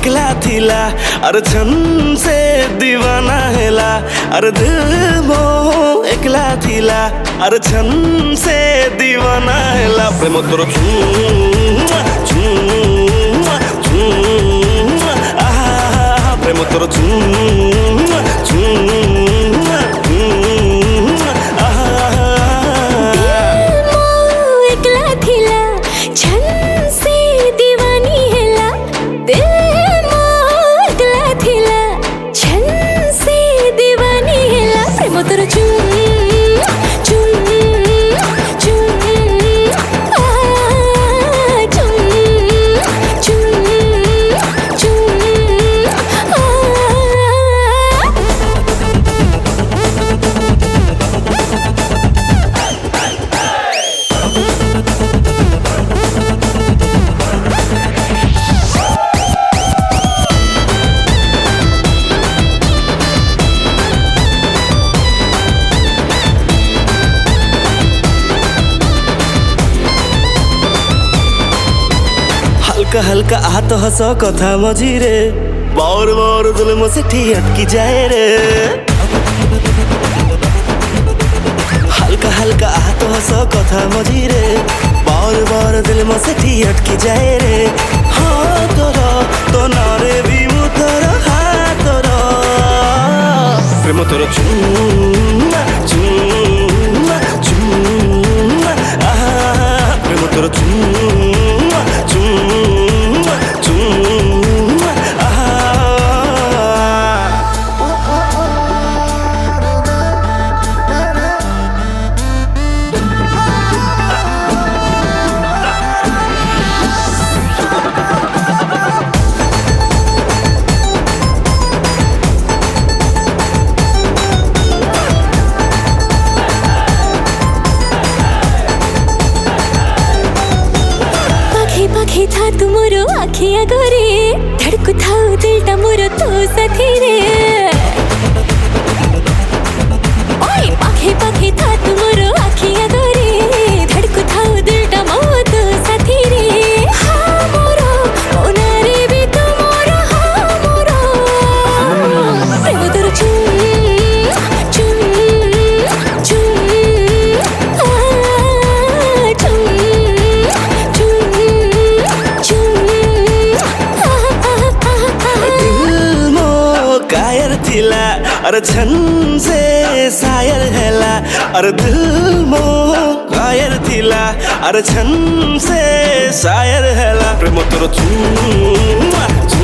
एकला थिला अरे छन से दीवाना हेला अरे दिल मो एकला थिला अरे छन से दीवाना हेला प्रेम तोर प्रेम तोर हल्का हल्का हाथ हस कथा मझिरे बार बार दिल में सेठी अटकी जाए रे हल्का हल्का हाथ हस कथा मझिरे बार बार दिल में सेठी अटकी जाए रे हाँ तोरा तो नारे भी मुतरा हाँ तोरा प्रेम तोरा चुम्मा चुम्मा चुम्मा प्रेम तोरा चुम्मा चुम्मा था तुमरो आखिया गोरे धड़कु था दिलटा मोर तो साथी रे ओए पाखे पाखे था तुमरो आखिया गोरे धड़कु था दिलटा मोर तो साथी रे हाँ मोरो ओनारे भी तुमरो हाँ मोरो प्रेम तोर अरे छन से शायर हेला अरे दिल मो कायर थिला अरे छन से शायर हेला प्रेम तोर